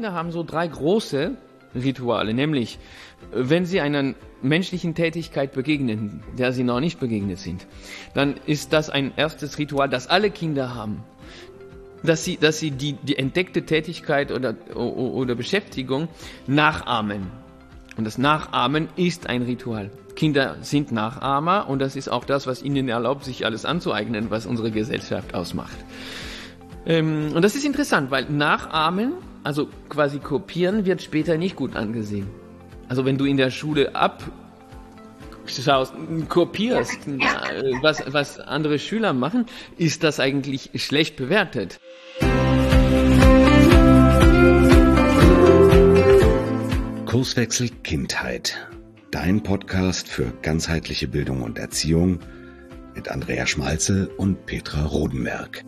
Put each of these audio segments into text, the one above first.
Kinder haben so 3 große Rituale, nämlich wenn sie einer menschlichen Tätigkeit begegnen, der sie noch nicht begegnet sind, dann ist das ein erstes Ritual, das alle Kinder haben, dass sie die entdeckte Tätigkeit oder Beschäftigung nachahmen. Und das Nachahmen ist ein Ritual. Kinder sind Nachahmer und das ist auch das, was ihnen erlaubt, sich alles anzueignen, was unsere Gesellschaft ausmacht. Und das ist interessant, weil Nachahmen, also quasi kopieren, wird später nicht gut angesehen. Also wenn du in der Schule kopierst, was andere Schüler machen, ist das eigentlich schlecht bewertet. Kurswechsel Kindheit. Dein Podcast für ganzheitliche Bildung und Erziehung mit Andrea Schmalze und Petra Rodenberg.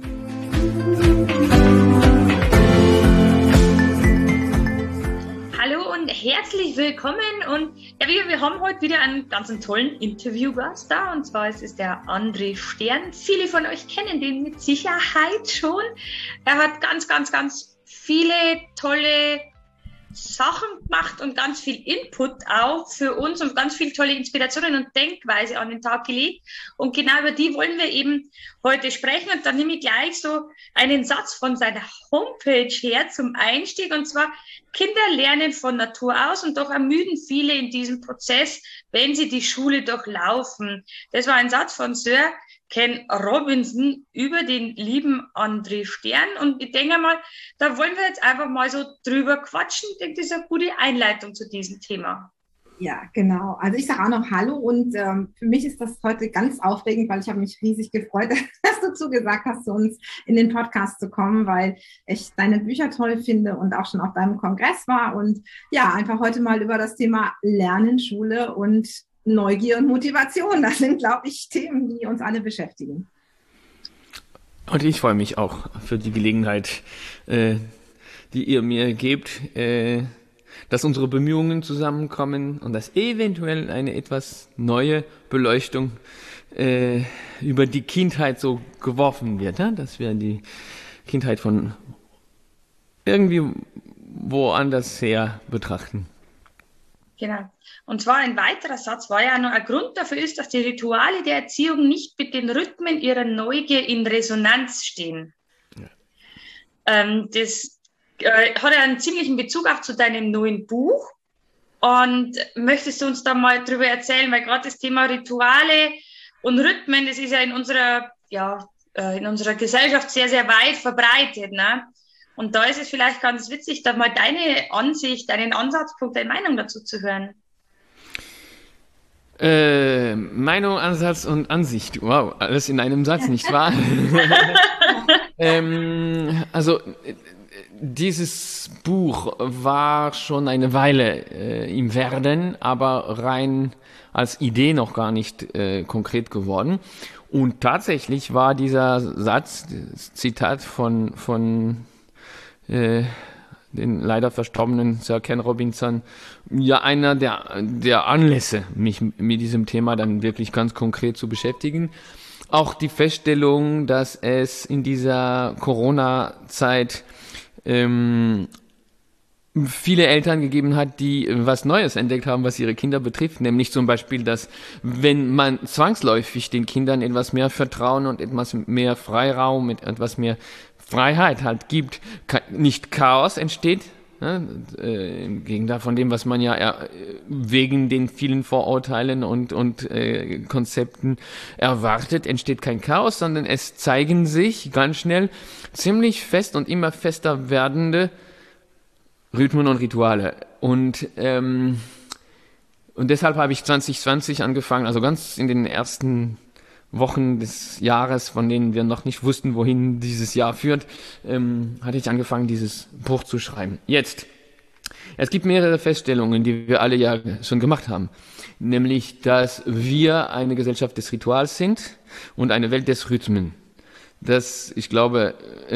Hallo und herzlich willkommen und ja, wir haben heute wieder einen ganz tollen Interviewgast da und zwar ist es der André Stern. Viele von euch kennen den mit Sicherheit schon. Er hat ganz viele tolle Sachen gemacht und ganz viel Input auch für uns und ganz viele tolle Inspirationen und Denkweise an den Tag gelegt. Und genau über die wollen wir eben heute sprechen. Und dann nehme ich gleich so einen Satz von seiner Homepage her zum Einstieg. Und zwar, Kinder lernen von Natur aus und doch ermüden viele in diesem Prozess, wenn sie die Schule durchlaufen. Das war ein Satz von Sir Ken Robinson über den lieben André Stern. Und ich denke mal, da wollen wir jetzt einfach mal so drüber quatschen. Ich denke, das ist eine gute Einleitung zu diesem Thema. Ja, genau. Also ich sage auch noch Hallo und für mich ist das heute ganz aufregend, weil ich habe mich riesig gefreut, dass du zugesagt hast, zu uns in den Podcast zu kommen, weil ich deine Bücher toll finde und auch schon auf deinem Kongress war. Und ja, einfach heute mal über das Thema Lernen, Schule und Neugier und Motivation. Das sind, glaube ich, Themen, die uns alle beschäftigen. Und ich freue mich auch für die Gelegenheit, die ihr mir gebt, dass unsere Bemühungen zusammenkommen und dass eventuell eine etwas neue Beleuchtung über die Kindheit so geworfen wird, ja? Dass wir die Kindheit von irgendwie woanders her betrachten. Genau. Und zwar ein weiterer Satz war ja noch, ein Grund dafür ist, dass die Rituale der Erziehung nicht mit den Rhythmen ihrer Neugier in Resonanz stehen. Ja. Das hat ja einen ziemlichen Bezug auch zu deinem neuen Buch. Und möchtest du uns da mal drüber erzählen, weil gerade das Thema Rituale und Rhythmen, das ist ja in unserer Gesellschaft sehr, sehr weit verbreitet, ne? Und da ist es vielleicht ganz witzig, da mal deine Ansicht, deinen Ansatzpunkt, deine Meinung dazu zu hören. Meinung, Ansatz und Ansicht. Wow, alles in einem Satz, nicht wahr? Also dieses Buch war schon eine Weile im Werden, aber rein als Idee noch gar nicht konkret geworden. Und tatsächlich war dieser Satz, das Zitat von den leider verstorbenen Sir Ken Robinson, ja einer der Anlässe, mich mit diesem Thema dann wirklich ganz konkret zu beschäftigen. Auch die Feststellung, dass es in dieser Corona-Zeit viele Eltern gegeben hat, die was Neues entdeckt haben, was ihre Kinder betrifft, nämlich zum Beispiel, dass wenn man zwangsläufig den Kindern etwas mehr Vertrauen und etwas mehr Freiraum, mit etwas mehr Freiheit halt gibt, nicht Chaos entsteht, ne? Im Gegenteil von dem, was man ja wegen den vielen Vorurteilen und Konzepten erwartet, entsteht kein Chaos, sondern es zeigen sich ganz schnell ziemlich fest und immer fester werdende Rhythmen und Rituale. Und deshalb habe ich 2020 angefangen, also ganz in den ersten Wochen des Jahres, von denen wir noch nicht wussten, wohin dieses Jahr führt, hatte ich angefangen, dieses Buch zu schreiben. Jetzt, es gibt mehrere Feststellungen, die wir alle ja schon gemacht haben, nämlich, dass wir eine Gesellschaft des Rituals sind und eine Welt des Rhythmen. Das, ich glaube,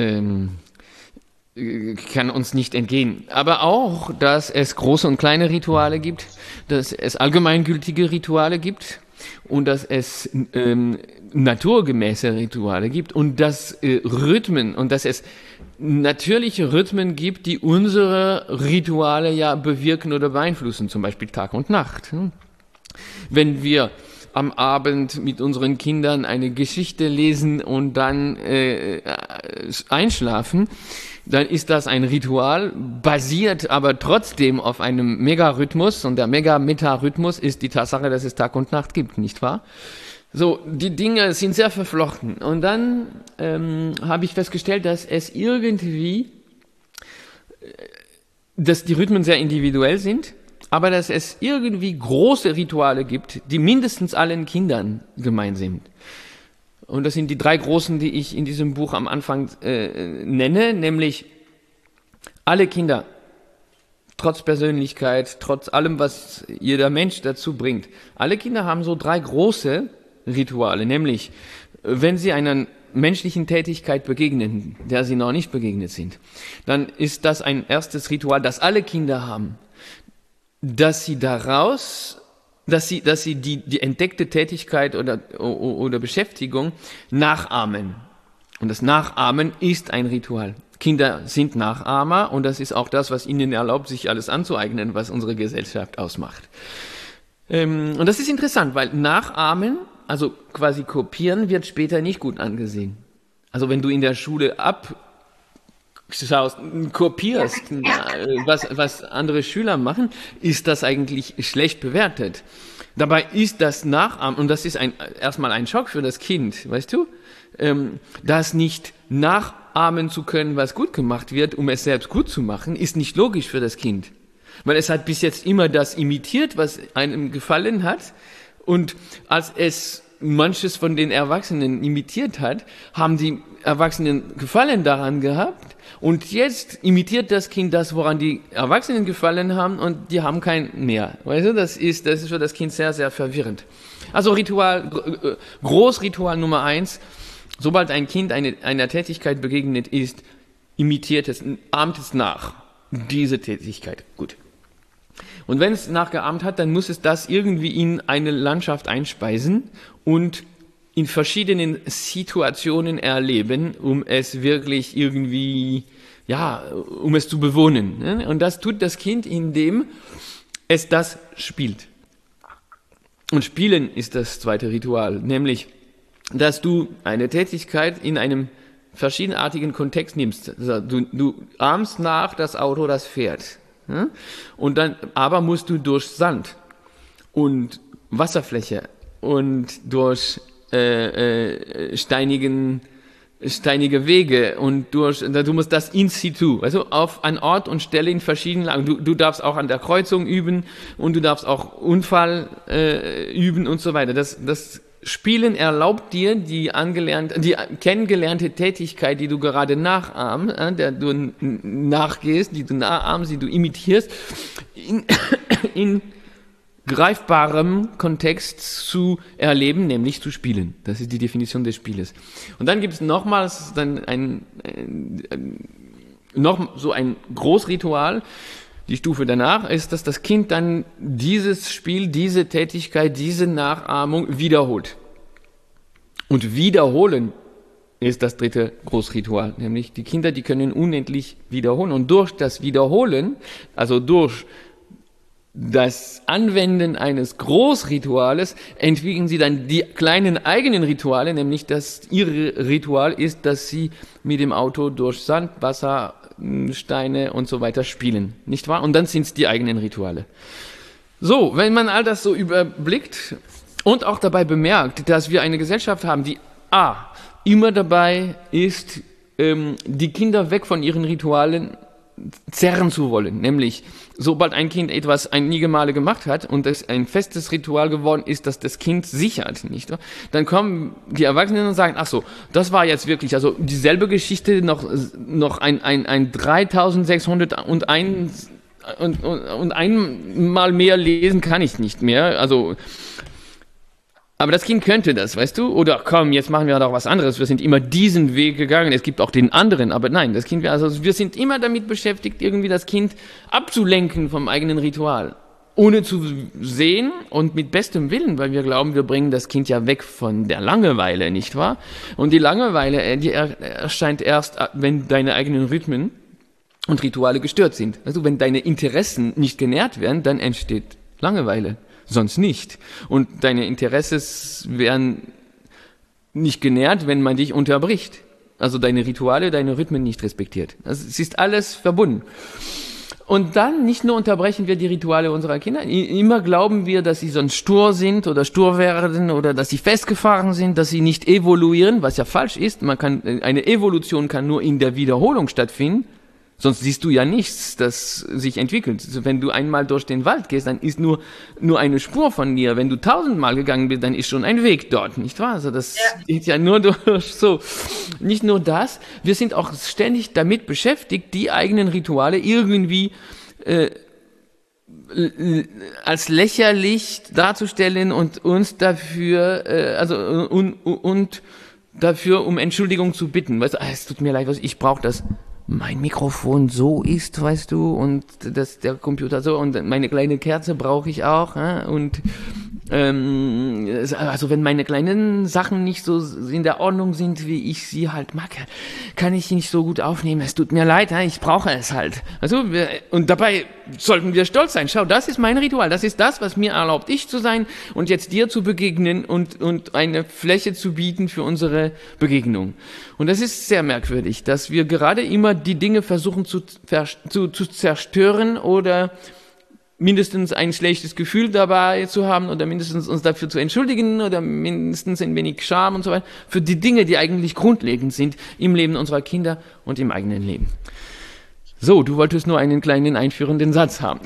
kann uns nicht entgehen. Aber auch, dass es große und kleine Rituale gibt, dass es allgemeingültige Rituale gibt, und dass es naturgemäße Rituale gibt und dass Rhythmen und dass es natürliche Rhythmen gibt, die unsere Rituale ja bewirken oder beeinflussen, zum Beispiel Tag und Nacht. Wenn wir am Abend mit unseren Kindern eine Geschichte lesen und dann einschlafen, dann ist das ein Ritual, basiert aber trotzdem auf einem Megarhythmus, und der Meta-Rhythmus ist die Tatsache, dass es Tag und Nacht gibt, nicht wahr? So, die Dinge sind sehr verflochten. Und dann habe ich festgestellt, dass die Rhythmen sehr individuell sind, aber dass es irgendwie große Rituale gibt, die mindestens allen Kindern gemein sind. Und das sind die 3 großen, die ich in diesem Buch am Anfang nenne, nämlich alle Kinder, trotz Persönlichkeit, trotz allem, was jeder Mensch dazu bringt. Alle Kinder haben so 3 große Rituale, nämlich wenn sie einer menschlichen Tätigkeit begegnen, der sie noch nicht begegnet sind, dann ist das ein erstes Ritual, das alle Kinder haben, dass sie die entdeckte Tätigkeit oder Beschäftigung nachahmen. Und das Nachahmen ist ein Ritual. Kinder sind Nachahmer und das ist auch das, was ihnen erlaubt, sich alles anzueignen, was unsere Gesellschaft ausmacht. Und das ist interessant, weil Nachahmen, also quasi kopieren, wird später nicht gut angesehen. Also wenn du in der Schule kopierst, was andere Schüler machen, ist das eigentlich schlecht bewertet. Dabei ist das Nachahmen, und das ist erstmal ein Schock für das Kind, weißt du, das nicht nachahmen zu können, was gut gemacht wird, um es selbst gut zu machen, ist nicht logisch für das Kind. Weil es hat bis jetzt immer das imitiert, was einem gefallen hat, und als es manches von den Erwachsenen imitiert hat, haben die Erwachsenen Gefallen daran gehabt, und jetzt imitiert das Kind das, woran die Erwachsenen gefallen haben, und die haben kein mehr. Weißt du, das ist für das Kind sehr, sehr verwirrend. Also Großritual Nummer 1, sobald ein Kind einer Tätigkeit begegnet ist, imitiert es, ahmt es nach, diese Tätigkeit. Gut. Und wenn es nachgeahmt hat, dann muss es das irgendwie in eine Landschaft einspeisen und in verschiedenen Situationen erleben, um es wirklich irgendwie, um es zu bewohnen. Und das tut das Kind, indem es das spielt. Und Spielen ist das zweite Ritual, nämlich, dass du eine Tätigkeit in einem verschiedenartigen Kontext nimmst. Also du ahmst nach das Auto, das fährt. Und dann aber musst du durch Sand und Wasserfläche und durch steinige Wege und du musst das in situ, also an Ort und Stelle in verschiedenen Lagen. Du darfst auch an der Kreuzung üben und du darfst auch Unfall üben und so weiter. Das Spielen erlaubt dir die kennengelernte Tätigkeit, die du gerade nachahmst, der du nachgehst, die du nachahmst, die du imitierst, in greifbarem Kontext zu erleben, nämlich zu spielen. Das ist die Definition des Spieles. Und dann gibt es nochmals noch so ein Großritual. Die Stufe danach ist, dass das Kind dann dieses Spiel, diese Tätigkeit, diese Nachahmung wiederholt. Und wiederholen ist das dritte Großritual, nämlich die Kinder, die können unendlich wiederholen. Und durch das Wiederholen, also durch das Anwenden eines Großrituales, entwickeln sie dann die kleinen eigenen Rituale, nämlich dass ihre Ritual ist, dass sie mit dem Auto durch Sand, Wasser, Steine und so weiter spielen, nicht wahr? Und dann sind es die eigenen Rituale. So, wenn man all das so überblickt und auch dabei bemerkt, dass wir eine Gesellschaft haben, die immer dabei ist, die Kinder weg von ihren Ritualen zerren zu wollen, nämlich sobald ein Kind etwas einige Male gemacht hat und es ein festes Ritual geworden ist, das das Kind sichert, nicht wahr? Dann kommen die Erwachsenen und sagen, ach so, das war jetzt wirklich, also dieselbe Geschichte noch ein 3601 und einmal mehr lesen kann ich nicht mehr, also aber das Kind könnte das, weißt du? Oder komm, jetzt machen wir doch was anderes. Wir sind immer diesen Weg gegangen. Es gibt auch den anderen, aber nein, das Kind, also wir sind immer damit beschäftigt, irgendwie das Kind abzulenken vom eigenen Ritual. ohne zu sehen und mit bestem Willen, weil wir glauben, wir bringen das Kind ja weg von der Langeweile, nicht wahr? Und die Langeweile, die erscheint erst, wenn deine eigenen Rhythmen und Rituale gestört sind. Also wenn deine Interessen nicht genährt werden, dann entsteht Langeweile, sonst nicht. Und deine Interessen werden nicht genährt, wenn man dich unterbricht. Also deine Rituale, deine Rhythmen nicht respektiert. Also es ist alles verbunden. Und dann nicht nur unterbrechen wir die Rituale unserer Kinder, immer glauben wir, dass sie sonst stur sind oder stur werden oder dass sie festgefahren sind, dass sie nicht evoluieren, was ja falsch ist. Eine Evolution kann nur in der Wiederholung stattfinden, sonst siehst du ja nichts, das sich entwickelt. Also wenn du einmal durch den Wald gehst, dann ist nur eine Spur von dir. Wenn du 1000-mal gegangen bist, dann ist schon ein Weg dort, nicht wahr? Also das geht ja nur durch so. Nicht nur das, wir sind auch ständig damit beschäftigt, die eigenen Rituale irgendwie als lächerlich darzustellen und uns dafür, und dafür um Entschuldigung zu bitten. Weißt du, es tut mir leid, ich brauche das. Mein Mikrofon so ist, weißt du, und der Computer so, und meine kleine Kerze brauche ich auch, und also wenn meine kleinen Sachen nicht so in der Ordnung sind, wie ich sie halt mag, kann ich sie nicht so gut aufnehmen. Es tut mir leid, ich brauche es halt. Also und dabei sollten wir stolz sein. Schau, das ist mein Ritual, das ist das, was mir erlaubt, ich zu sein und jetzt dir zu begegnen und eine Fläche zu bieten für unsere Begegnung. Und das ist sehr merkwürdig, dass wir gerade immer die Dinge versuchen zu zerstören oder mindestens ein schlechtes Gefühl dabei zu haben oder mindestens uns dafür zu entschuldigen oder mindestens ein wenig Scham und so weiter, für die Dinge, die eigentlich grundlegend sind im Leben unserer Kinder und im eigenen Leben. So, du wolltest nur einen kleinen einführenden Satz haben.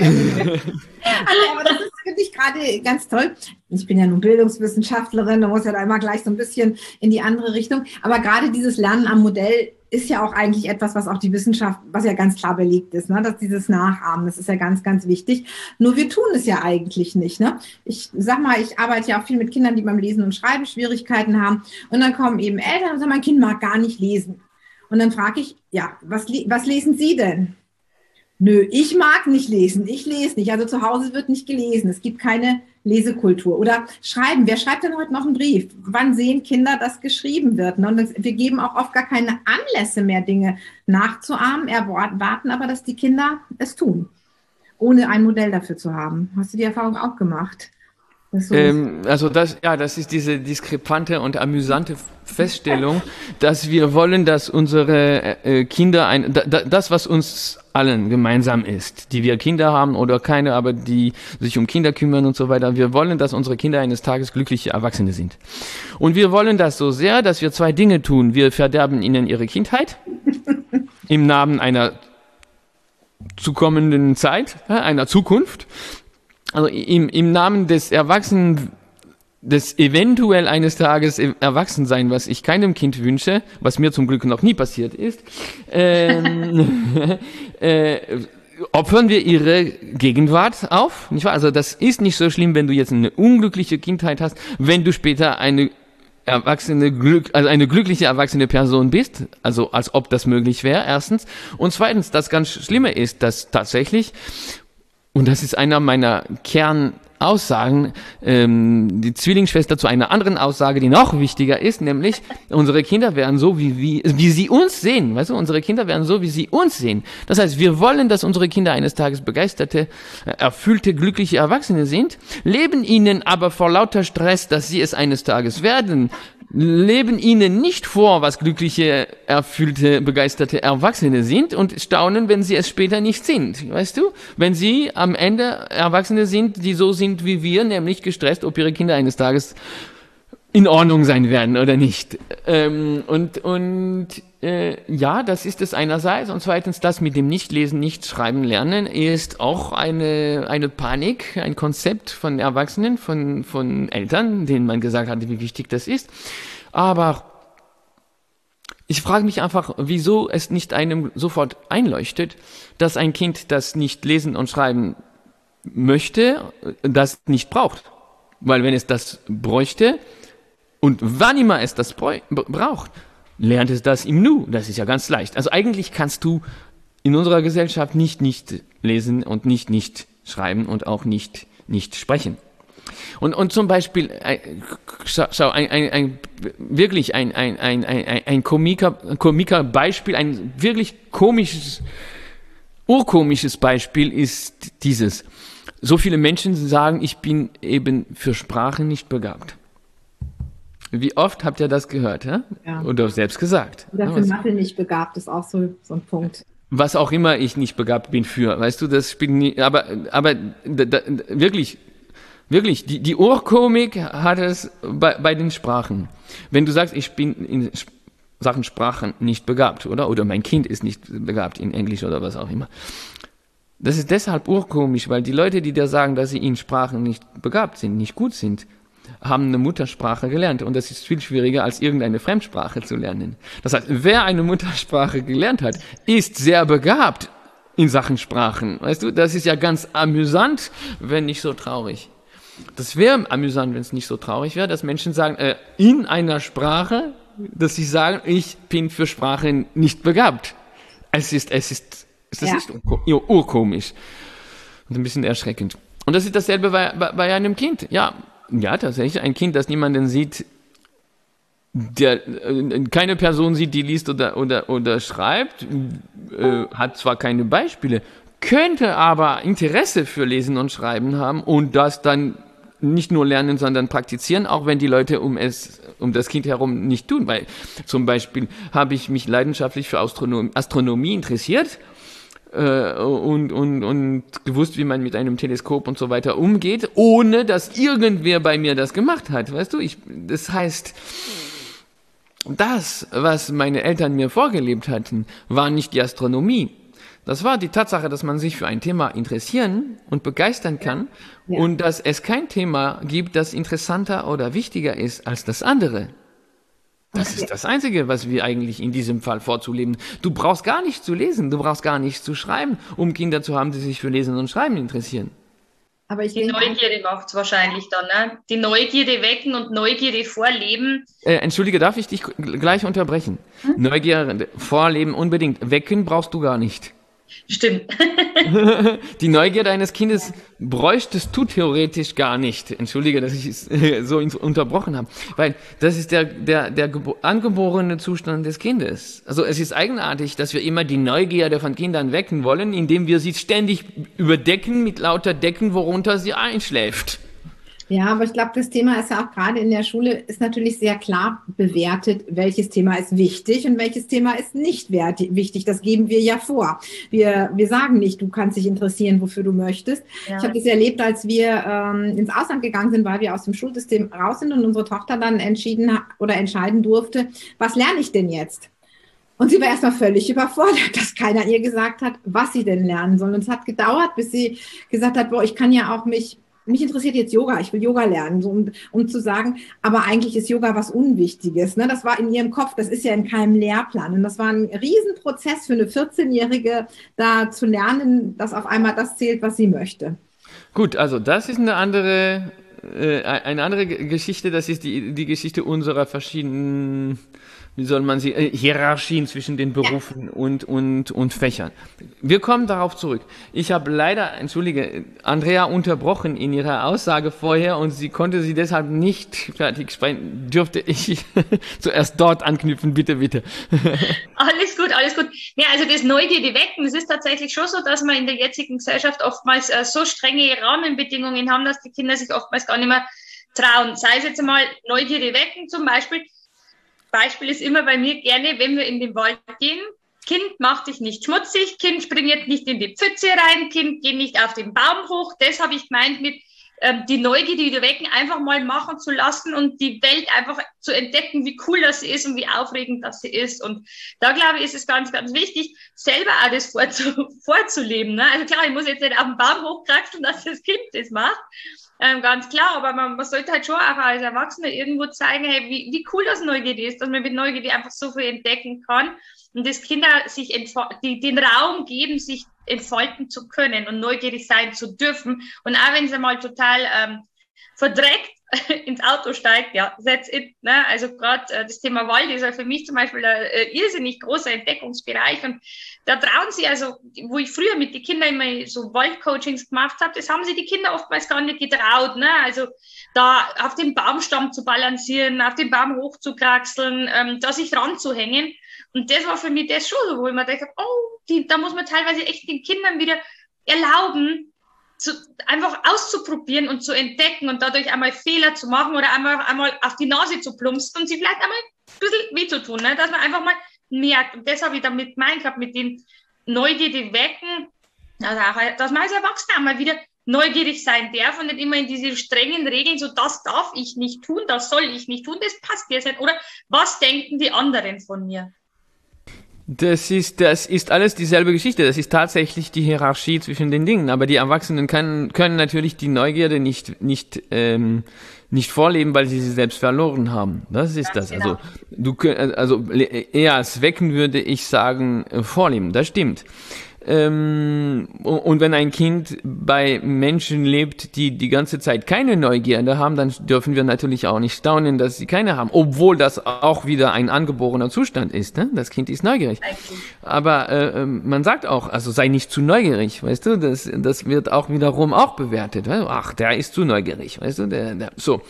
Aber das ist, finde ich, gerade ganz toll. Ich bin ja nun Bildungswissenschaftlerin, da muss ja da immer gleich so ein bisschen in die andere Richtung. Aber gerade dieses Lernen am Modell ist ja auch eigentlich etwas, was auch die Wissenschaft, was ja ganz klar belegt ist, ne? Dass dieses Nachahmen, das ist ja ganz, ganz wichtig. Nur wir tun es ja eigentlich nicht, ne? Ich sag mal, ich arbeite ja auch viel mit Kindern, die beim Lesen und Schreiben Schwierigkeiten haben. Und dann kommen eben Eltern und sagen, mein Kind mag gar nicht lesen. Und dann frage ich, ja, was lesen Sie denn? Nö, ich mag nicht lesen, ich lese nicht. Also zu Hause wird nicht gelesen, es gibt keine Lesekultur. Oder schreiben, wer schreibt denn heute noch einen Brief? Wann sehen Kinder, dass geschrieben wird? Und wir geben auch oft gar keine Anlässe mehr, Dinge nachzuahmen, erwarten aber, dass die Kinder es tun, ohne ein Modell dafür zu haben. Hast du die Erfahrung auch gemacht? Das ist diese diskrepante und amüsante Feststellung, dass wir wollen, dass unsere Kinder das, was uns allen gemeinsam ist, die wir Kinder haben oder keine, aber die sich um Kinder kümmern und so weiter, wir wollen, dass unsere Kinder eines Tages glückliche Erwachsene sind. Und wir wollen das so sehr, dass wir zwei Dinge tun. Wir verderben ihnen ihre Kindheit im Namen einer zukommenden Zeit, einer Zukunft. Also im Namen des Erwachsenen, des eventuell eines Tages Erwachsensein, was ich keinem Kind wünsche, was mir zum Glück noch nie passiert ist, opfern wir ihre Gegenwart auf, nicht wahr? Also das ist nicht so schlimm, wenn du jetzt eine unglückliche Kindheit hast, wenn du später eine glückliche erwachsene Person bist, also als ob das möglich wäre, erstens. Und zweitens, das ganz Schlimme ist, dass tatsächlich, und das ist einer meiner Kernaussagen, die Zwillingsschwester zu einer anderen Aussage, die noch wichtiger ist, nämlich unsere Kinder werden so, wie sie uns sehen. Weißt du, unsere Kinder werden so, wie sie uns sehen. Das heißt, wir wollen, dass unsere Kinder eines Tages begeisterte, erfüllte, glückliche Erwachsene sind, leben ihnen aber vor lauter Stress, dass sie es eines Tages werden, leben ihnen nicht vor, was glückliche, erfüllte, begeisterte Erwachsene sind und staunen, wenn sie es später nicht sind. Weißt du? Wenn sie am Ende Erwachsene sind, die so sind wie wir, nämlich gestresst, ob ihre Kinder eines Tages in Ordnung sein werden oder nicht. Ja, das ist es einerseits. Und zweitens, das mit dem Nicht-Lesen, Nicht-Schreiben lernen ist auch eine Panik, ein Konzept von Erwachsenen, von Eltern, denen man gesagt hat, wie wichtig das ist. Aber ich frage mich einfach, wieso es nicht einem sofort einleuchtet, dass ein Kind, das nicht lesen und schreiben möchte, das nicht braucht. Weil wenn es das bräuchte, und wann immer es das braucht, lernt es das im Nu. Das ist ja ganz leicht. Also eigentlich kannst du in unserer Gesellschaft nicht lesen und nicht schreiben und auch nicht sprechen. Und zum Beispiel, schau, wirklich ein Komiker-Beispiel, ein wirklich urkomisches Beispiel ist dieses. So viele Menschen sagen, ich bin eben für Sprachen nicht begabt. Wie oft habt ihr das gehört, ja? Oder selbst gesagt? Oder für Mathe nicht begabt, ist auch so ein Punkt. Was auch immer ich nicht begabt bin für, weißt du, das spielt nie, aber wirklich, die Urkomik hat es bei den Sprachen. Wenn du sagst, ich bin in Sachen Sprachen nicht begabt, oder mein Kind ist nicht begabt in Englisch oder was auch immer. Das ist deshalb urkomisch, weil die Leute, die dir sagen, dass sie in Sprachen nicht begabt sind, nicht gut sind, haben eine Muttersprache gelernt. Und das ist viel schwieriger, als irgendeine Fremdsprache zu lernen. Das heißt, wer eine Muttersprache gelernt hat, ist sehr begabt in Sachen Sprachen. Weißt du, das ist ja ganz amüsant, wenn nicht so traurig. Das wäre amüsant, wenn es nicht so traurig wäre, dass Menschen sagen, in einer Sprache, dass sie sagen, ich bin für Sprachen nicht begabt. Es ist urkomisch und ein bisschen erschreckend. Und das ist dasselbe bei einem Kind. Ja, tatsächlich, ein Kind, das niemanden sieht, keine Person sieht, die liest oder schreibt, hat zwar keine Beispiele, könnte aber Interesse für Lesen und Schreiben haben und das dann nicht nur lernen, sondern praktizieren, auch wenn die Leute um das Kind herum nicht tun. Weil zum Beispiel habe ich mich leidenschaftlich für Astronomie interessiert und gewusst, wie man mit einem Teleskop und so weiter umgeht, ohne dass irgendwer bei mir das gemacht hat. Weißt du, das heißt, das, was meine Eltern mir vorgelebt hatten, war nicht die Astronomie. Das war die Tatsache, dass man sich für ein Thema interessieren und begeistern kann und dass es kein Thema gibt, das interessanter oder wichtiger ist als das andere. Das ist das Einzige, was wir eigentlich in diesem Fall vorzuleben. Du brauchst gar nicht zu lesen, du brauchst gar nicht zu schreiben, um Kinder zu haben, die sich für Lesen und Schreiben interessieren. Aber die Neugierde macht es wahrscheinlich dann, ne? Die Neugierde wecken und Neugierde vorleben. Entschuldige, darf ich dich gleich unterbrechen? Neugierde vorleben unbedingt. Wecken brauchst du gar nicht. Stimmt. Die Neugierde eines Kindes bräuchtest du theoretisch gar nicht. Entschuldige, dass ich es so unterbrochen habe. Weil das ist der angeborene Zustand des Kindes. Also es ist eigenartig, dass wir immer die Neugierde von Kindern wecken wollen, indem wir sie ständig überdecken mit lauter Decken, worunter sie einschläft. Ja, aber ich glaube, das Thema ist ja auch gerade in der Schule, ist natürlich sehr klar bewertet, welches Thema ist wichtig und welches Thema ist nicht wichtig. Das geben wir ja vor. Wir sagen nicht, du kannst dich interessieren, wofür du möchtest. Ja. Ich habe das erlebt, als wir ins Ausland gegangen sind, weil wir aus dem Schulsystem raus sind und unsere Tochter dann entscheiden durfte, was lerne ich denn jetzt? Und sie war erstmal völlig überfordert, dass keiner ihr gesagt hat, was sie denn lernen soll. Und es hat gedauert, bis sie gesagt hat, ich kann ja auch mich interessiert jetzt Yoga, ich will Yoga lernen, so, um zu sagen, aber eigentlich ist Yoga was Unwichtiges. Ne? Das war in ihrem Kopf, das ist ja in keinem Lehrplan. Und das war ein Riesenprozess für eine 14-Jährige, da zu lernen, dass auf einmal das zählt, was sie möchte. Gut, also das ist eine andere Geschichte, das ist die Geschichte unserer verschiedenen, wie soll man sie, Hierarchien zwischen den Berufen und Fächern. Wir kommen darauf zurück. Ich habe leider, Andrea unterbrochen in ihrer Aussage vorher und sie konnte sie deshalb nicht fertig sprechen. Dürfte ich zuerst dort anknüpfen, bitte. Alles gut. Ja, also das Neugierde wecken, es ist tatsächlich schon so, dass wir in der jetzigen Gesellschaft oftmals so strenge Rahmenbedingungen haben, dass die Kinder sich oftmals gar nicht mehr trauen. Sei es jetzt einmal Neugierde wecken zum Beispiel. Beispiel ist immer bei mir gerne, wenn wir in den Wald gehen, Kind, mach dich nicht schmutzig, Kind, spring jetzt nicht in die Pfütze rein, Kind, geh nicht auf den Baum hoch. Das habe ich gemeint mit die Neugierde wieder wecken, einfach mal machen zu lassen und die Welt einfach zu entdecken, wie cool das ist und wie aufregend das ist. Und da, glaube ich, ist es ganz, ganz wichtig, selber auch das vorzuleben. Ne? Also klar, ich muss jetzt nicht auf den Baum hochkraxeln, dass das Kind das macht. Ganz klar, aber man sollte halt schon auch als Erwachsener irgendwo zeigen, hey, wie cool das Neugierde ist, dass man mit Neugierde einfach so viel entdecken kann und dass Kinder sich den Raum geben, sich entfalten zu können und neugierig sein zu dürfen. Und auch wenn sie mal total verdreckt ins Auto steigt, ja, that's it. Ne? Also gerade das Thema Wald ist ja für mich zum Beispiel ein irrsinnig großer Entdeckungsbereich. Und da trauen sie, also wo ich früher mit den Kindern immer so Waldcoachings gemacht habe, das haben sie die Kinder oftmals gar nicht getraut. Ne? Also da auf den Baumstamm zu balancieren, auf den Baum hochzukraxeln, da sich dran zu hängen. Und das war für mich das schon so, wo ich mir dachte, da muss man teilweise echt den Kindern wieder erlauben, einfach auszuprobieren und zu entdecken und dadurch einmal Fehler zu machen oder einmal auf die Nase zu plumpsen und sie vielleicht einmal ein bisschen weh zu tun, ne? Dass man einfach mal merkt. Und das habe ich damit gemeint gehabt, mit den Neugierde wecken, also auch, dass man als Erwachsener einmal wieder neugierig sein darf und nicht immer in diese strengen Regeln, so das darf ich nicht tun, das soll ich nicht tun, das passt jetzt nicht. Oder was denken die anderen von mir? Das ist alles dieselbe Geschichte. Das ist tatsächlich die Hierarchie zwischen den Dingen. Aber die Erwachsenen können natürlich die Neugierde nicht vorleben, weil sie selbst verloren haben. Das ist das. Genau. Also eher als wecken würde ich sagen, vorleben. Das stimmt. Und wenn ein Kind bei Menschen lebt, die die ganze Zeit keine Neugierde haben, dann dürfen wir natürlich auch nicht staunen, dass sie keine haben, obwohl das auch wieder ein angeborener Zustand ist. Ne? Das Kind ist neugierig. Aber man sagt auch, also sei nicht zu neugierig, weißt du, das wird auch wiederum auch bewertet. Weißt du? Ach, der ist zu neugierig, weißt du, so.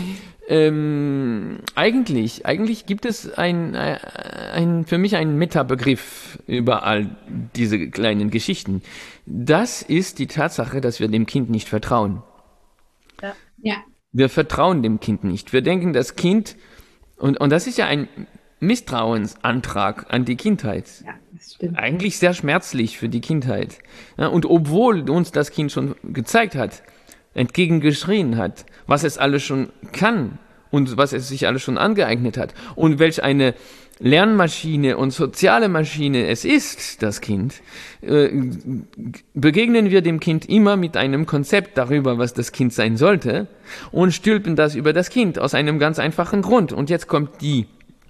Eigentlich gibt es für mich einen Metabegriff über all diese kleinen Geschichten. Das ist die Tatsache, dass wir dem Kind nicht vertrauen. Ja. Wir vertrauen dem Kind nicht. Wir denken, das Kind, und das ist ja ein Misstrauensantrag an die Kindheit. Ja, das stimmt. Eigentlich sehr schmerzlich für die Kindheit. Ja, und obwohl uns das Kind schon gezeigt hat, entgegengeschrien hat, was es alles schon kann und was es sich alles schon angeeignet hat und welch eine Lernmaschine und soziale Maschine es ist, das Kind, begegnen wir dem Kind immer mit einem Konzept darüber, was das Kind sein sollte und stülpen das über das Kind aus einem ganz einfachen Grund. Und jetzt kommt die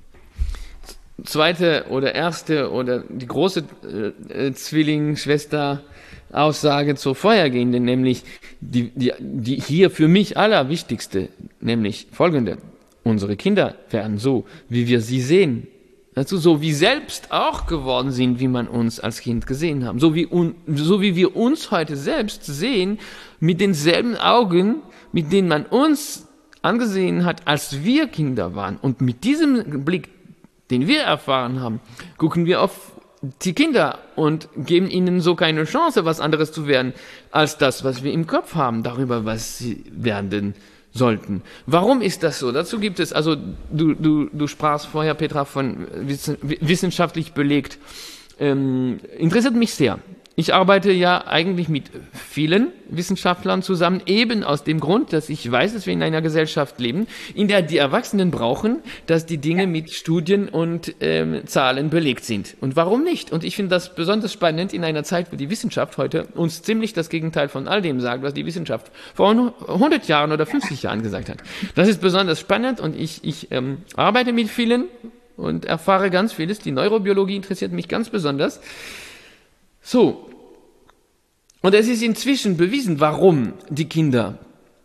zweite oder erste oder die große Zwillingsschwester Aussage zur vorhergehenden, nämlich die hier für mich allerwichtigste, nämlich folgende: Unsere Kinder werden so, wie wir sie sehen, also so wie selbst auch geworden sind, wie man uns als Kind gesehen haben, so wie wir uns heute selbst sehen, mit denselben Augen, mit denen man uns angesehen hat, als wir Kinder waren. Und mit diesem Blick, den wir erfahren haben, gucken wir auf die Kinder und geben ihnen so keine Chance, was anderes zu werden, als das, was wir im Kopf haben, darüber, was sie werden sollten. Warum ist das so? Dazu gibt es, also du sprachst vorher, Petra, von wissenschaftlich belegt. Interessiert mich sehr. Ich arbeite ja eigentlich mit vielen Wissenschaftlern zusammen, eben aus dem Grund, dass ich weiß, dass wir in einer Gesellschaft leben, in der die Erwachsenen brauchen, dass die Dinge mit Studien und Zahlen belegt sind. Und warum nicht? Und ich finde das besonders spannend in einer Zeit, wo die Wissenschaft heute uns ziemlich das Gegenteil von all dem sagt, was die Wissenschaft vor 100 Jahren oder 50 Jahren gesagt hat. Das ist besonders spannend und ich arbeite mit vielen und erfahre ganz vieles. Die Neurobiologie interessiert mich ganz besonders. So, und es ist inzwischen bewiesen, warum die Kinder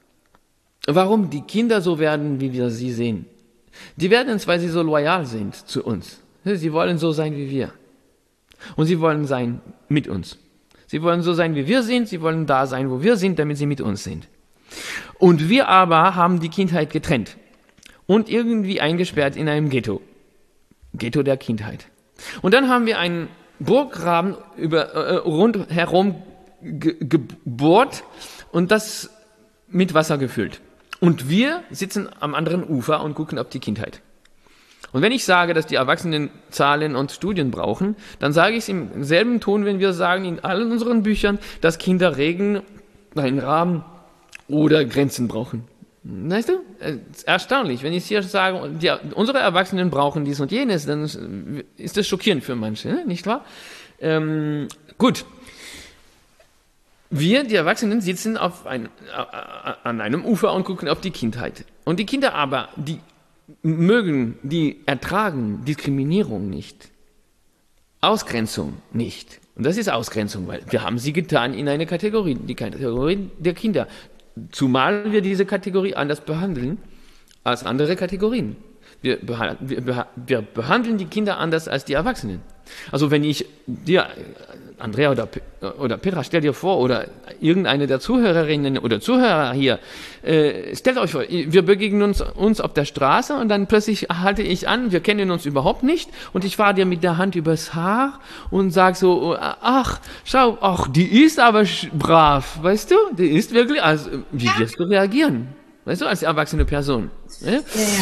so werden, wie wir sie sehen. Die werden es, weil sie so loyal sind zu uns. Sie wollen so sein wie wir. Und sie wollen sein mit uns. Sie wollen so sein, wie wir sind. Sie wollen da sein, wo wir sind, damit sie mit uns sind. Und wir aber haben die Kindheit getrennt und irgendwie eingesperrt in einem Ghetto. Ghetto der Kindheit. Und dann haben wir einen Burggraben rundherum gebohrt und das mit Wasser gefüllt. Und wir sitzen am anderen Ufer und gucken auf die Kindheit. Und wenn ich sage, dass die Erwachsenen Zahlen und Studien brauchen, dann sage ich es im selben Ton, wenn wir sagen in allen unseren Büchern, dass Kinder Regeln, einen Rahmen oder Grenzen brauchen. Weißt du, erstaunlich. Wenn ich hier sage, unsere Erwachsenen brauchen dies und jenes, dann ist das schockierend für manche, nicht wahr? Gut. Wir, die Erwachsenen, sitzen an einem Ufer und gucken auf die Kindheit. Und die Kinder aber, die ertragen Diskriminierung nicht. Ausgrenzung nicht. Und das ist Ausgrenzung, weil wir haben sie getan in eine Kategorie, die Kategorie der Kinder. Zumal wir diese Kategorie anders behandeln als andere Kategorien. Wir behandeln die Kinder anders als die Erwachsenen. Also wenn ich dir, Andrea oder Petra, stell dir vor, oder irgendeine der Zuhörerinnen oder Zuhörer hier, stellt euch vor, wir begegnen uns auf der Straße und dann plötzlich halte ich an, wir kennen uns überhaupt nicht und ich fahre dir mit der Hand übers Haar und sag so, ach, schau, ach, die ist aber brav, weißt du, die ist wirklich, also wie wirst du reagieren? Weißt du, als erwachsene Person. Ja.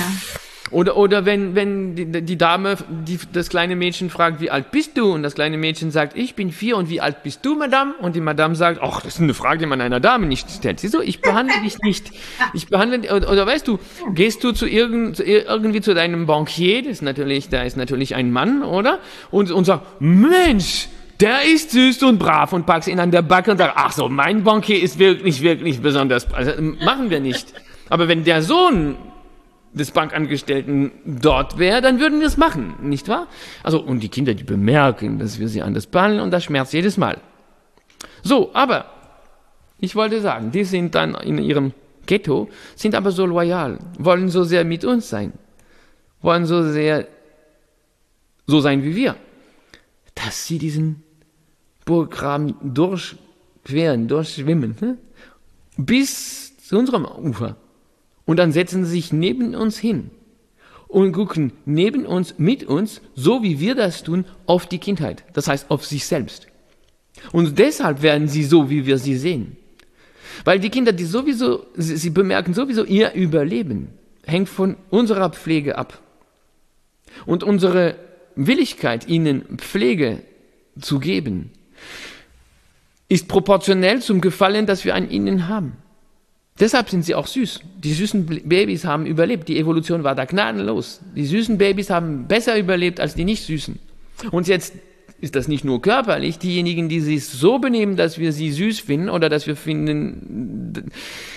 Oder wenn die Dame das kleine Mädchen fragt, wie alt bist du? Und das kleine Mädchen sagt, ich bin 4 und wie alt bist du, Madame? Und die Madame sagt, ach, das ist eine Frage, die man einer Dame nicht stellt. Siehst du, ich behandle dich nicht. Oder weißt du, gehst du irgendwie zu deinem Bankier, da ist natürlich ein Mann, oder? Und sagt, Mensch, der ist süß und brav und packst ihn an der Backe und sagt, ach so, mein Bankier ist wirklich besonders, also machen wir nicht. Aber wenn der Sohn des Bankangestellten dort wäre, dann würden wir es machen, nicht wahr? Also, und die Kinder, die bemerken, dass wir sie anders behandeln und das schmerzt jedes Mal. So, aber ich wollte sagen, die sind dann in ihrem Ghetto, sind aber so loyal, wollen so sehr mit uns sein, wollen so sehr so sein wie wir, dass sie diesen Burggraben durchschwimmen, bis zu unserem Ufer. Und dann setzen sie sich neben uns hin und gucken neben uns, mit uns, so wie wir das tun, auf die Kindheit. Das heißt, auf sich selbst. Und deshalb werden sie so, wie wir sie sehen. Weil die Kinder, sie bemerken sowieso, ihr Überleben hängt von unserer Pflege ab. Und unsere Willigkeit, ihnen Pflege zu geben, ist proportionell zum Gefallen, das wir an ihnen haben. Deshalb sind sie auch süß. Die süßen Babys haben überlebt. Die Evolution war da gnadenlos. Die süßen Babys haben besser überlebt als die nicht süßen. Und jetzt ist das nicht nur körperlich. Diejenigen, die sich so benehmen, dass wir sie süß finden oder dass wir finden,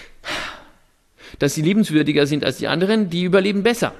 dass sie liebenswürdiger sind als die anderen, die überleben besser.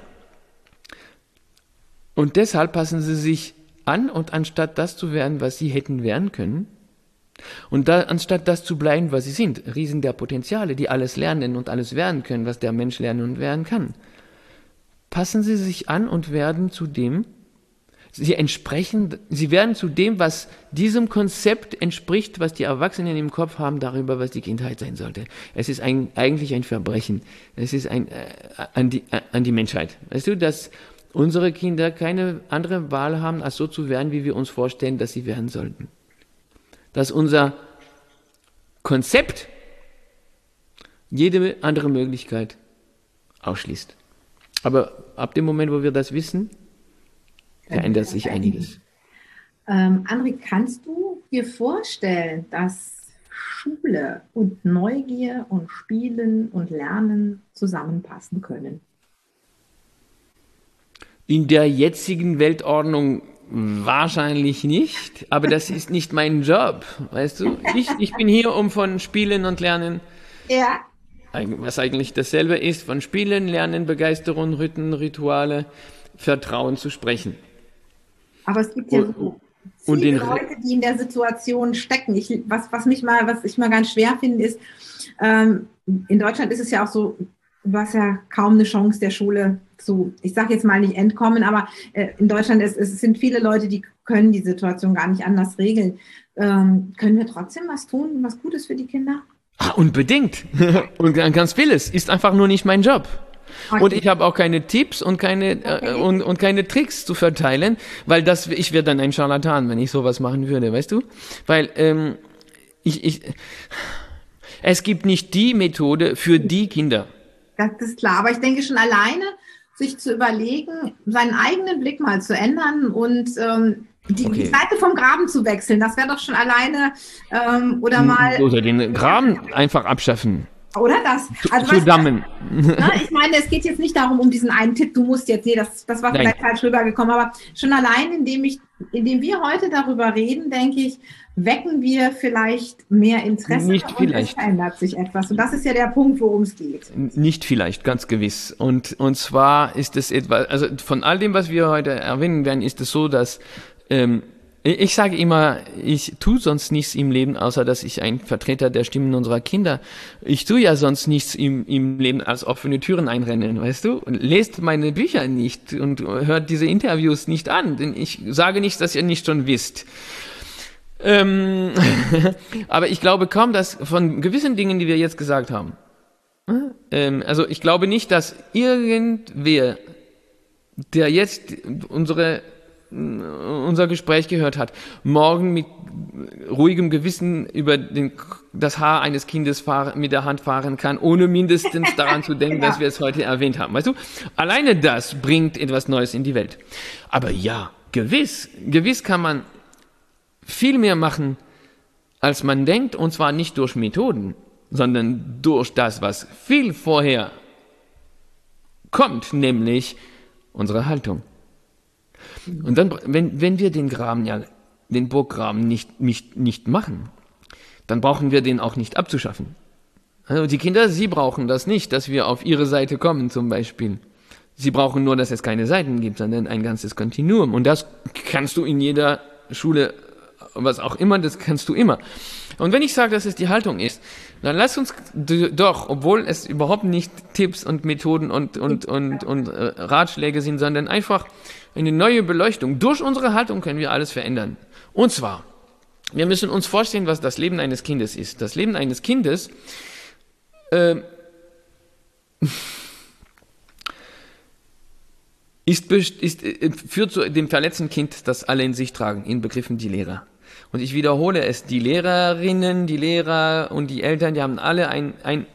Und deshalb passen sie sich an und anstatt das zu werden, was sie hätten werden können, und anstatt das zu bleiben, was sie sind, Riesen der Potenziale, die alles lernen und alles werden können, was der Mensch lernen und werden kann, passen sie sich an und werden zu dem, sie werden zu dem, was diesem Konzept entspricht, was die Erwachsenen im Kopf haben darüber, was die Kindheit sein sollte. Es ist eigentlich ein Verbrechen. Es ist an die Menschheit. Weißt du, dass unsere Kinder keine andere Wahl haben, als so zu werden, wie wir uns vorstellen, dass sie werden sollten. Dass unser Konzept jede andere Möglichkeit ausschließt. Aber ab dem Moment, wo wir das wissen, verändert sich einiges. André, kannst du dir vorstellen, dass Schule und Neugier und Spielen und Lernen zusammenpassen können? In der jetzigen Weltordnung wahrscheinlich nicht, aber das ist nicht mein Job, weißt du? Ich bin hier, um von Spielen und Lernen, was eigentlich dasselbe ist, von Spielen, Lernen, Begeisterung, Rituale, Vertrauen zu sprechen. Aber es gibt ja so viele Leute, die in der Situation stecken. Was ich mal ganz schwer finde, ist, in Deutschland ist es ja auch so, du hast ja kaum eine Chance der Schule zu, ich sage jetzt mal nicht entkommen, aber in Deutschland es sind viele Leute, die können die Situation gar nicht anders regeln. Können wir trotzdem was tun, was Gutes für die Kinder? Unbedingt. Und ganz vieles ist einfach nur nicht mein Job. Okay. Und ich habe auch keine Tipps und keine Tricks zu verteilen, weil ich wäre dann ein Scharlatan, wenn ich sowas machen würde, weißt du? Weil es gibt nicht die Methode für die Kinder. Das ist klar, aber ich denke schon alleine, sich zu überlegen, seinen eigenen Blick mal zu ändern und die Seite vom Graben zu wechseln, das wäre doch schon alleine oder den Graben einfach abschaffen. Oder das? Also zu dammen. Ich meine, es geht jetzt nicht darum, um diesen einen Tipp, du musst jetzt, das war vielleicht falsch rübergekommen, aber schon allein, indem wir heute darüber reden, denke ich, wecken wir vielleicht mehr Interesse und es verändert sich etwas. Und das ist ja der Punkt, worum es geht. Nicht vielleicht, ganz gewiss. Und zwar ist es etwas, also von all dem, was wir heute erwähnen werden, ist es so, dass Ich sage immer, ich tue sonst nichts im Leben, außer dass ich ein Vertreter der Stimmen unserer Kinder. Ich tue ja sonst nichts im Leben als offene Türen einrennen, weißt du? Und lest meine Bücher nicht und hört diese Interviews nicht an, denn ich sage nicht, dass ihr nicht schon wisst. Aber ich glaube kaum, dass von gewissen Dingen, die wir jetzt gesagt haben, also ich glaube nicht, dass irgendwer, der jetzt unser Gespräch gehört hat, morgen mit ruhigem Gewissen über das Haar eines Kindes mit der Hand fahren kann, ohne mindestens daran zu denken, dass wir es heute erwähnt haben. Weißt du? Alleine das bringt etwas Neues in die Welt. Aber ja, gewiss kann man viel mehr machen, als man denkt, und zwar nicht durch Methoden, sondern durch das, was viel vorher kommt, nämlich unsere Haltung. Und dann, wenn wir den Burggraben nicht machen, dann brauchen wir den auch nicht abzuschaffen. Also die Kinder, sie brauchen das nicht, dass wir auf ihre Seite kommen zum Beispiel. Sie brauchen nur, dass es keine Seiten gibt, sondern ein ganzes Kontinuum. Und das kannst du in jeder Schule, was auch immer, das kannst du immer. Und wenn ich sage, dass es die Haltung ist, dann lass uns doch, obwohl es überhaupt nicht Tipps und Methoden und Ratschläge sind, sondern einfach eine neue Beleuchtung. Durch unsere Haltung können wir alles verändern. Und zwar, wir müssen uns vorstellen, was das Leben eines Kindes ist. Das Leben eines Kindes führt zu dem verletzten Kind, das alle in sich tragen, inbegriffen die Lehrer. Und ich wiederhole es, die Lehrerinnen, die Lehrer und die Eltern, die haben alle ein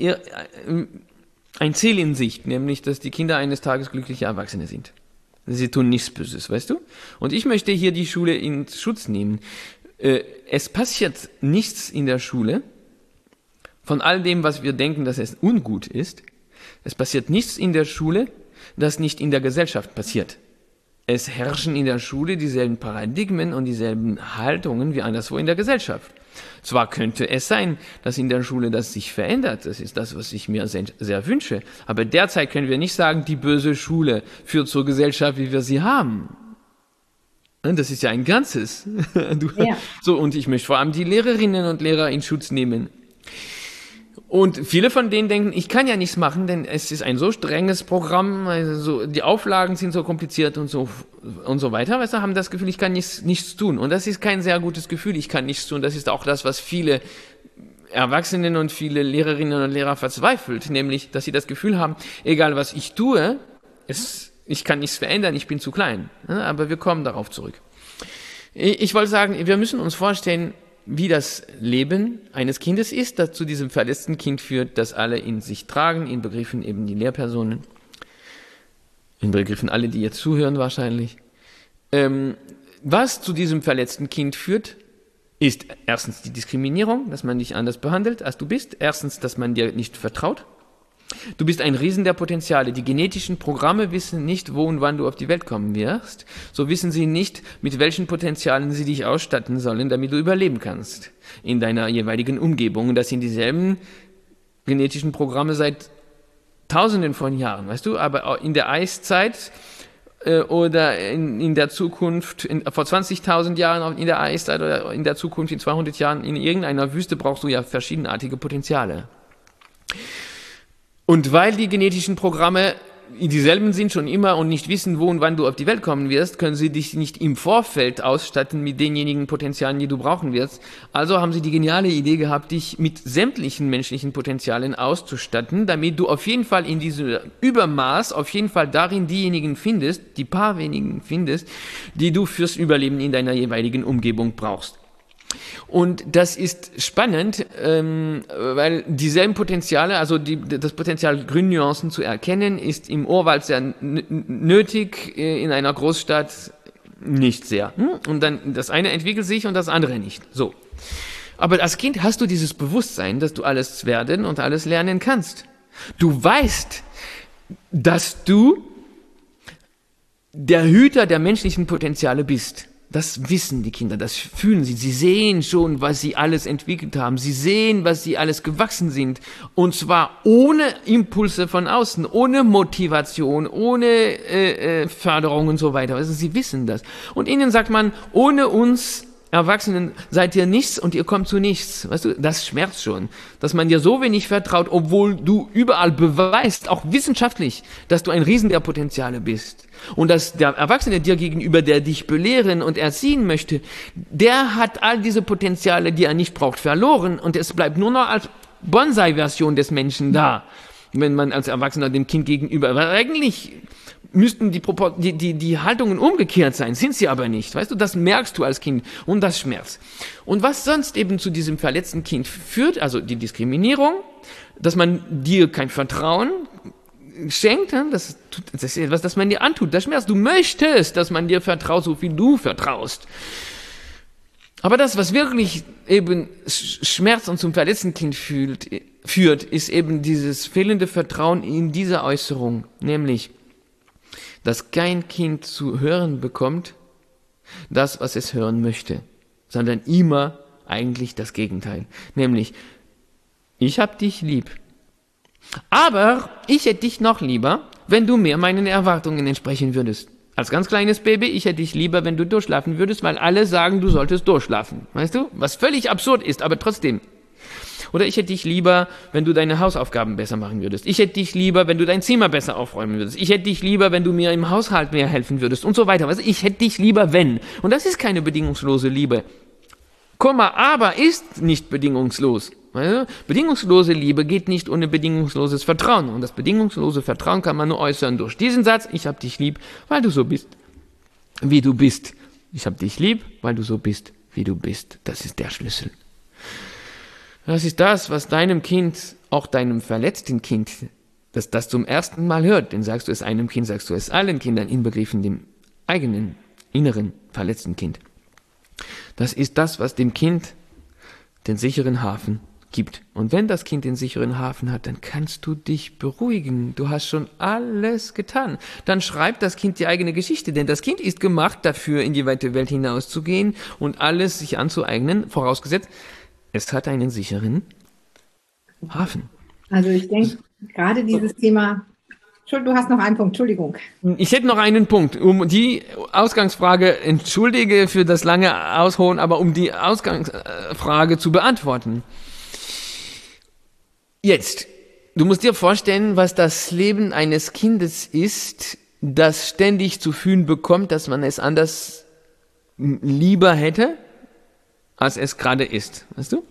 Ziel in sich, nämlich, dass die Kinder eines Tages glückliche Erwachsene sind. Sie tun nichts Böses, weißt du? Und ich möchte hier die Schule in Schutz nehmen. Es passiert nichts in der Schule, von all dem, was wir denken, dass es ungut ist. Es passiert nichts in der Schule, das nicht in der Gesellschaft passiert. Es herrschen in der Schule dieselben Paradigmen und dieselben Haltungen wie anderswo in der Gesellschaft. Zwar könnte es sein, dass in der Schule das sich verändert, das ist das, was ich mir sehr wünsche, aber derzeit können wir nicht sagen, die böse Schule führt zur Gesellschaft, wie wir sie haben. Das ist ja ein Ganzes. So, und ich möchte vor allem die Lehrerinnen und Lehrer in Schutz nehmen. Und viele von denen denken, ich kann ja nichts machen, denn es ist ein so strenges Programm, also die Auflagen sind so kompliziert und so weiter. Weißt du, haben das Gefühl, ich kann nichts tun. Und das ist kein sehr gutes Gefühl, ich kann nichts tun. Das ist auch das, was viele Erwachsenen und viele Lehrerinnen und Lehrer verzweifelt, nämlich, dass sie das Gefühl haben, egal was ich tue, ich kann nichts verändern, ich bin zu klein. Aber wir kommen darauf zurück. Ich wollte sagen, wir müssen uns vorstellen, wie das Leben eines Kindes ist, das zu diesem verletzten Kind führt, das alle in sich tragen, inbegriffen eben die Lehrpersonen, inbegriffen alle, die jetzt zuhören wahrscheinlich. Was zu diesem verletzten Kind führt, ist erstens die Diskriminierung, dass man dich anders behandelt, als du bist. Erstens, dass man dir nicht vertraut. Du bist ein Riesen der Potenziale. Die genetischen Programme wissen nicht, wo und wann du auf die Welt kommen wirst. So wissen sie nicht, mit welchen Potenzialen sie dich ausstatten sollen, damit du überleben kannst in deiner jeweiligen Umgebung. Und das sind dieselben genetischen Programme seit Tausenden von Jahren, weißt du? Aber in der Eiszeit oder in der Zukunft, vor 20.000 Jahren in der Eiszeit oder in der Zukunft in 200 Jahren in irgendeiner Wüste brauchst du ja verschiedenartige Potenziale. Und weil die genetischen Programme dieselben sind schon immer und nicht wissen, wo und wann du auf die Welt kommen wirst, können sie dich nicht im Vorfeld ausstatten mit denjenigen Potenzialen, die du brauchen wirst. Also haben sie die geniale Idee gehabt, dich mit sämtlichen menschlichen Potenzialen auszustatten, damit du auf jeden Fall in diesem Übermaß, auf jeden Fall darin diejenigen findest, die paar wenigen findest, die du fürs Überleben in deiner jeweiligen Umgebung brauchst. Und das ist spannend, weil dieselben Potenziale, also das Potenzial, Grünnuancen zu erkennen, ist im Urwald sehr nötig, in einer Großstadt nicht sehr. Und dann das eine entwickelt sich und das andere nicht. So. Aber als Kind hast du dieses Bewusstsein, dass du alles werden und alles lernen kannst. Du weißt, dass du der Hüter der menschlichen Potenziale bist. Das wissen die Kinder, das fühlen sie. Sie sehen schon, was sie alles entwickelt haben. Sie sehen, was sie alles gewachsen sind. Und zwar ohne Impulse von außen, ohne Motivation, ohne Förderung und so weiter. Also sie wissen das. Und ihnen sagt man, ohne uns Erwachsenen seid ihr nichts und ihr kommt zu nichts. Weißt du, das schmerzt schon, dass man dir so wenig vertraut, obwohl du überall beweist, auch wissenschaftlich, dass du ein Riesen der Potenziale bist. Und dass der Erwachsene dir gegenüber, der dich belehren und erziehen möchte, der hat all diese Potenziale, die er nicht braucht, verloren und es bleibt nur noch als Bonsai-Version des Menschen da, wenn man als Erwachsener dem Kind gegenüber, weil eigentlich müssten die Haltungen umgekehrt sein, sind sie aber nicht. Weißt du, das merkst du als Kind und das schmerzt. Und was sonst eben zu diesem verletzten Kind führt, also die Diskriminierung, dass man dir kein Vertrauen schenkt, das ist etwas, das man dir antut, das schmerzt. Du möchtest, dass man dir vertraut, so viel du vertraust. Aber das, was wirklich eben Schmerz und zum verletzten Kind führt, ist eben dieses fehlende Vertrauen in diese Äußerung, nämlich dass kein Kind zu hören bekommt, das, was es hören möchte, sondern immer eigentlich das Gegenteil. Nämlich, ich hab dich lieb, aber ich hätte dich noch lieber, wenn du mehr meinen Erwartungen entsprechen würdest. Als ganz kleines Baby, ich hätte dich lieber, wenn du durchschlafen würdest, weil alle sagen, du solltest durchschlafen. Weißt du? Was völlig absurd ist, aber trotzdem. Oder ich hätte dich lieber, wenn du deine Hausaufgaben besser machen würdest. Ich hätte dich lieber, wenn du dein Zimmer besser aufräumen würdest. Ich hätte dich lieber, wenn du mir im Haushalt mehr helfen würdest und so weiter. Also ich hätte dich lieber, wenn. Und das ist keine bedingungslose Liebe. Komma, aber ist nicht bedingungslos. Also, bedingungslose Liebe geht nicht ohne bedingungsloses Vertrauen. Und das bedingungslose Vertrauen kann man nur äußern durch diesen Satz, ich hab dich lieb, weil du so bist, wie du bist. Ich hab dich lieb, weil du so bist, wie du bist. Das ist der Schlüssel. Das ist das, was deinem Kind, auch deinem verletzten Kind, das zum ersten Mal hört. Denn sagst du es einem Kind, sagst du es allen Kindern, inbegriffen dem eigenen, inneren, verletzten Kind. Das ist das, was dem Kind den sicheren Hafen gibt. Und wenn das Kind den sicheren Hafen hat, dann kannst du dich beruhigen. Du hast schon alles getan. Dann schreibt das Kind die eigene Geschichte, denn das Kind ist gemacht dafür, in die weite Welt hinauszugehen und alles sich anzueignen, vorausgesetzt, es hat einen sicheren Hafen. Also ich denke, gerade dieses Thema, du hast noch einen Punkt, Entschuldigung. Ich hätte noch einen Punkt, um die Ausgangsfrage, entschuldige für das lange Ausholen, aber um die Ausgangsfrage zu beantworten. Jetzt, du musst dir vorstellen, was das Leben eines Kindes ist, das ständig zu fühlen bekommt, dass man es anders lieber hätte, als es gerade ist, weißt du?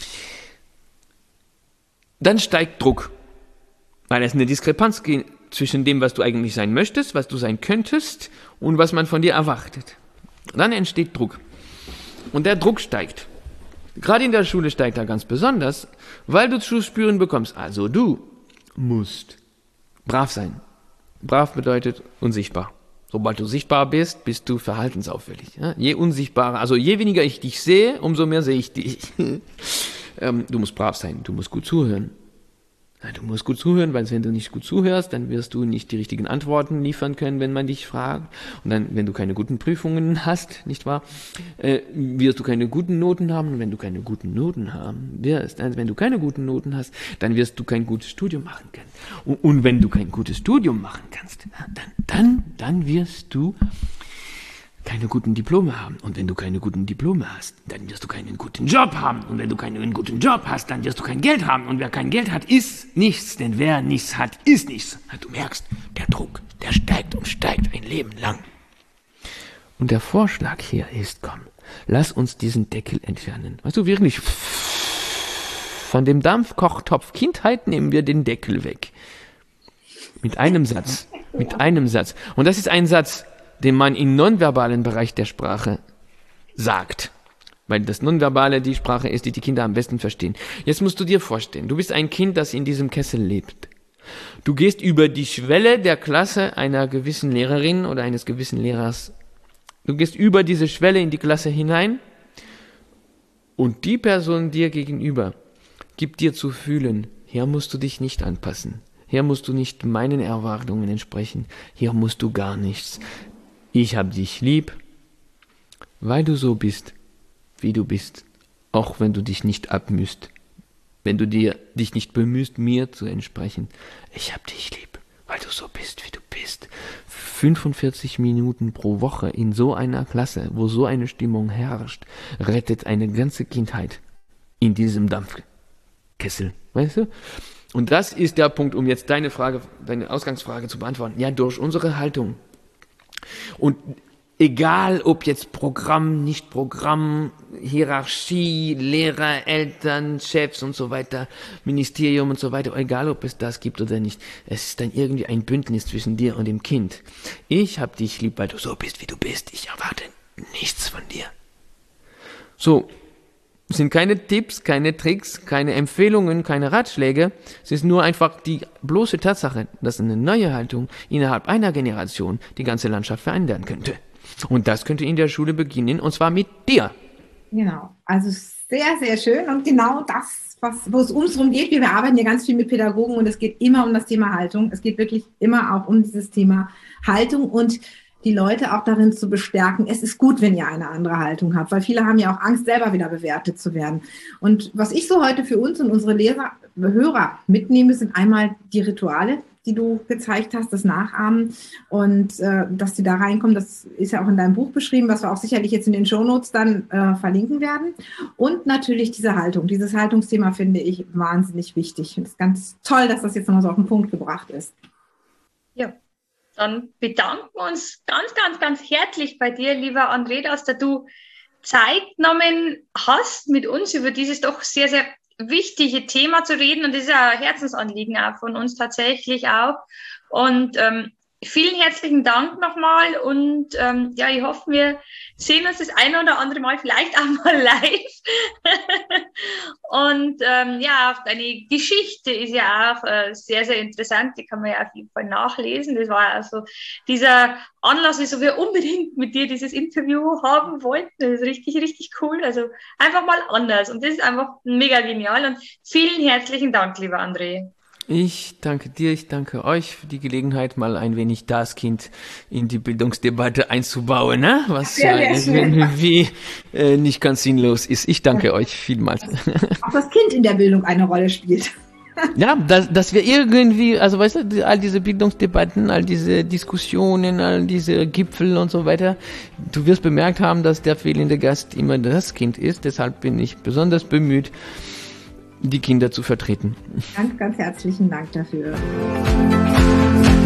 Dann steigt Druck, weil es eine Diskrepanz gibt zwischen dem, was du eigentlich sein möchtest, was du sein könntest und was man von dir erwartet. Dann entsteht Druck und der Druck steigt. Gerade in der Schule steigt er ganz besonders, weil du zu spüren bekommst, also du musst brav sein. Brav bedeutet unsichtbar. Sobald du sichtbar bist, bist du verhaltensauffällig. Ja? Je unsichtbarer, also je weniger ich dich sehe, umso mehr sehe ich dich. Du musst brav sein, du musst gut zuhören. Ja, du musst gut zuhören, weil wenn du nicht gut zuhörst, dann wirst du nicht die richtigen Antworten liefern können, wenn man dich fragt. Und dann, wenn du keine guten Prüfungen hast, nicht wahr, wirst du keine guten Noten haben. Und wenn du keine guten Noten haben wirst, also wenn du keine guten Noten hast, dann wirst du kein gutes Studium machen können. Und wenn du kein gutes Studium machen kannst, dann wirst du keine guten Diplome haben. Und wenn du keine guten Diplome hast, dann wirst du keinen guten Job haben. Und wenn du keinen guten Job hast, dann wirst du kein Geld haben. Und wer kein Geld hat, ist nichts. Denn wer nichts hat, ist nichts. Du merkst, der Druck, der steigt und steigt ein Leben lang. Und der Vorschlag hier ist, komm, lass uns diesen Deckel entfernen. Weißt du, wirklich, von dem Dampfkochtopf Kindheit nehmen wir den Deckel weg. Mit einem Satz. Mit einem Satz. Und das ist ein Satz, den man im nonverbalen Bereich der Sprache sagt. Weil das Nonverbale die Sprache ist, die die Kinder am besten verstehen. Jetzt musst du dir vorstellen, du bist ein Kind, das in diesem Kessel lebt. Du gehst über die Schwelle der Klasse einer gewissen Lehrerin oder eines gewissen Lehrers. Du gehst über diese Schwelle in die Klasse hinein und die Person dir gegenüber gibt dir zu fühlen, hier musst du dich nicht anpassen. Hier musst du nicht meinen Erwartungen entsprechen. Hier musst du gar nichts. Ich hab dich lieb, weil du so bist, wie du bist, auch wenn du dich nicht abmühst, wenn du dich nicht bemühst, mir zu entsprechen. Ich hab dich lieb, weil du so bist, wie du bist. 45 Minuten pro Woche in so einer Klasse, wo so eine Stimmung herrscht, rettet eine ganze Kindheit in diesem Dampfkessel, weißt du? Und das ist der Punkt, um jetzt deine Ausgangsfrage zu beantworten. Ja, durch unsere Haltung. Und egal, ob jetzt Programm, nicht Programm, Hierarchie, Lehrer, Eltern, Chefs und so weiter, Ministerium und so weiter, egal, ob es das gibt oder nicht, es ist dann irgendwie ein Bündnis zwischen dir und dem Kind. Ich hab dich lieb, weil du so bist, wie du bist. Ich erwarte nichts von dir. So. Es sind keine Tipps, keine Tricks, keine Empfehlungen, keine Ratschläge. Es ist nur einfach die bloße Tatsache, dass eine neue Haltung innerhalb einer Generation die ganze Landschaft verändern könnte. Und das könnte in der Schule beginnen, und zwar mit dir. Genau, also sehr, sehr schön. Und genau das, wo es uns darum geht, wir arbeiten ja ganz viel mit Pädagogen und es geht immer um das Thema Haltung. Es geht wirklich immer auch um dieses Thema Haltung und die Leute auch darin zu bestärken, es ist gut, wenn ihr eine andere Haltung habt, weil viele haben ja auch Angst, selber wieder bewertet zu werden. Und was ich so heute für uns und unsere Hörer mitnehme, sind einmal die Rituale, die du gezeigt hast, das Nachahmen und dass die da reinkommen, das ist ja auch in deinem Buch beschrieben, was wir auch sicherlich jetzt in den Shownotes dann verlinken werden. Und natürlich diese Haltung, dieses Haltungsthema finde ich wahnsinnig wichtig. Und es ist ganz toll, dass das jetzt nochmal so auf den Punkt gebracht ist. Ja. Dann bedanken wir uns ganz, ganz, ganz herzlich bei dir, lieber André, dass du Zeit genommen hast, mit uns über dieses doch sehr, sehr wichtige Thema zu reden. Und das ist ja ein Herzensanliegen auch von uns tatsächlich auch. Und vielen herzlichen Dank nochmal. Und ja, ich hoffe, wir sehen uns das eine oder andere Mal vielleicht auch mal live. Und ja, deine Geschichte ist ja auch sehr, sehr interessant. Die kann man ja auf jeden Fall nachlesen. Das war also dieser Anlass, wieso wir unbedingt mit dir dieses Interview haben wollten. Das ist richtig, richtig cool. Also einfach mal anders. Und das ist einfach mega genial. Und vielen herzlichen Dank, lieber André. Ich danke dir, ich danke euch für die Gelegenheit, mal ein wenig das Kind in die Bildungsdebatte einzubauen, ne? Was ja irgendwie nicht ganz sinnlos ist. Ich danke euch vielmals. Auch das Kind in der Bildung eine Rolle spielt. Ja, dass wir irgendwie, also weißt du, all diese Bildungsdebatten, all diese Diskussionen, all diese Gipfel und so weiter, du wirst bemerkt haben, dass der fehlende Gast immer das Kind ist. Deshalb bin ich besonders bemüht, die Kinder zu vertreten. Ganz, ganz herzlichen Dank dafür.